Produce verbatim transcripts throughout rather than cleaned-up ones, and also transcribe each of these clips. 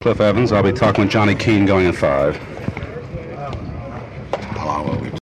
Cliff Evans. I'll be talking with Johnny Keane going in five. How long will we?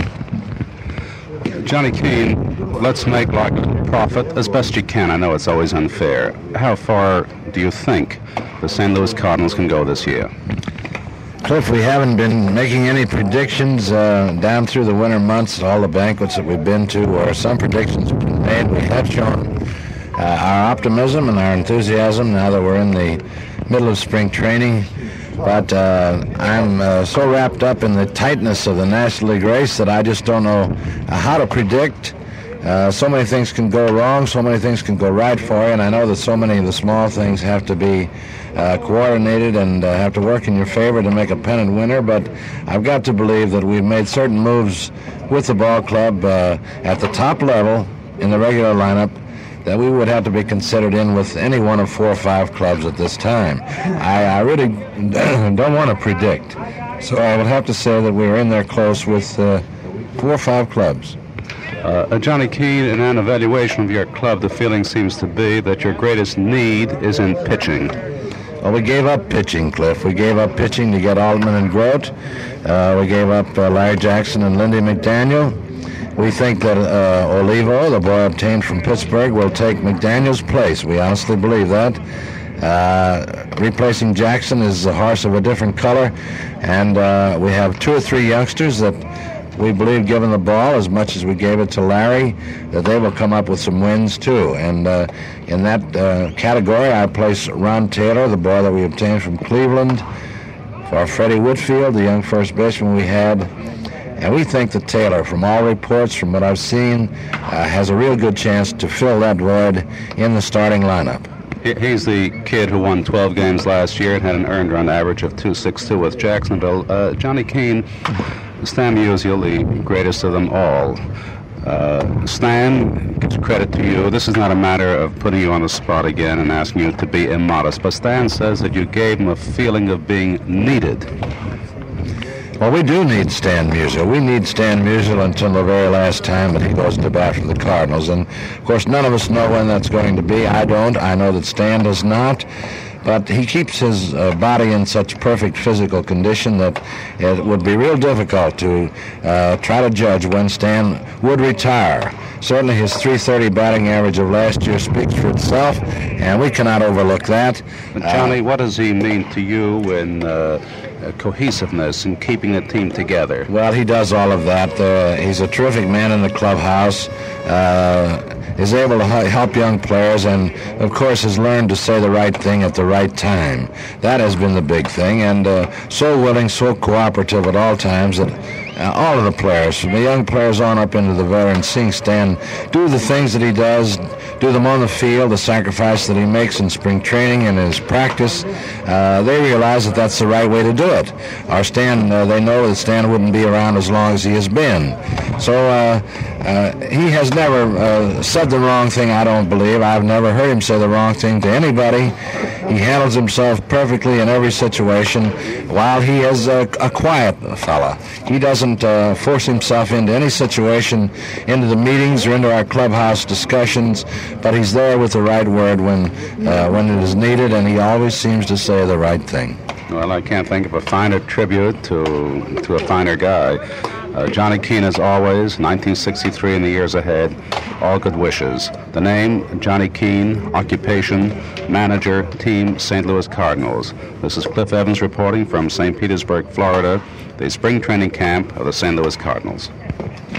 Johnny Keane, let's make like a profit as best you can. I know it's always unfair. How far do you think the Saint Louis Cardinals can go this year? Cliff, we haven't been making any predictions uh, down through the winter months, all the banquets that we've been to, or some predictions have been made. We have shown uh, our optimism and our enthusiasm now that we're in the middle of spring training. But uh, I'm uh, so wrapped up in the tightness of the National League race that I just don't know uh, how to predict. Uh, so many things can go wrong, so many things can go right for you, and I know that so many of the small things have to be uh, coordinated and uh, have to work in your favor to make a pennant winner, but I've got to believe that we've made certain moves with the ball club uh, at the top level in the regular lineup that we would have to be considered in with any one of four or five clubs at this time. I, I really don't want to predict, so I would have to say that we're in there close with uh, four or five clubs. Uh, Johnny Keane, in an evaluation of your club, the feeling seems to be that your greatest need is in pitching. Well, we gave up pitching, Cliff. We gave up pitching to get Altman and Grote. Uh, we gave up uh, Larry Jackson and Lindy McDaniel. We think that uh, Olivo, the boy obtained from Pittsburgh, will take McDaniel's place. We honestly believe that. Uh, replacing Jackson is a horse of a different color, and uh, we have two or three youngsters that we believe, given the ball as much as we gave it to Larry, that they will come up with some wins too. And uh, in that uh, category, I place Ron Taylor, the boy that we obtained from Cleveland, for Freddie Whitfield, the young first baseman we had. And we think that Taylor, from all reports, from what I've seen, uh, has a real good chance to fill that void in the starting lineup. He's the kid who won twelve games last year and had an earned run average of two sixty-two with Jacksonville. Uh, Johnny Keane, Stan Musial, the greatest of them all. Uh, Stan gives credit to you. This is not a matter of putting you on the spot again and asking you to be immodest, but Stan says that you gave him a feeling of being needed. Well, we do need Stan Musial. We need Stan Musial until the very last time that he goes to bat for the Cardinals. And, of course, none of us know when that's going to be. I don't. I know that Stan does not. But he keeps his uh, body in such perfect physical condition that it would be real difficult to uh, try to judge when Stan would retire. Certainly his three thirty batting average of last year speaks for itself, and we cannot overlook that. But Johnny, uh, what does he mean to you in uh, cohesiveness and keeping the team together? Well, he does all of that. Uh, he's a terrific man in the clubhouse. Uh, is able to help young players, and of course has learned to say the right thing at the right time. That has been the big thing, and uh, so willing, so cooperative at all times that uh, all of the players, from the young players on up into the veterans, seeing Stan do the things that he does, do them on the field, the sacrifice that he makes in spring training and his practice, uh, they realize that that's the right way to do it. Our Stan, uh, they know that Stan wouldn't be around as long as he has been. So uh, uh, he has never uh, said the wrong thing, I don't believe. I've never heard him say the wrong thing to anybody. He handles himself perfectly in every situation, while he is a, a quiet fella. He doesn't uh, force himself into any situation, into the meetings or into our clubhouse discussions, but he's there with the right word when, uh, when it is needed, and he always seems to say the right thing. Well, I can't think of a finer tribute to, to a finer guy. Uh, Johnny Keane, as always, nineteen sixty-three in the years ahead, all good wishes. The name, Johnny Keane, occupation, manager, team, Saint Louis Cardinals. This is Cliff Evans reporting from Saint Petersburg, Florida, the spring training camp of the Saint Louis Cardinals.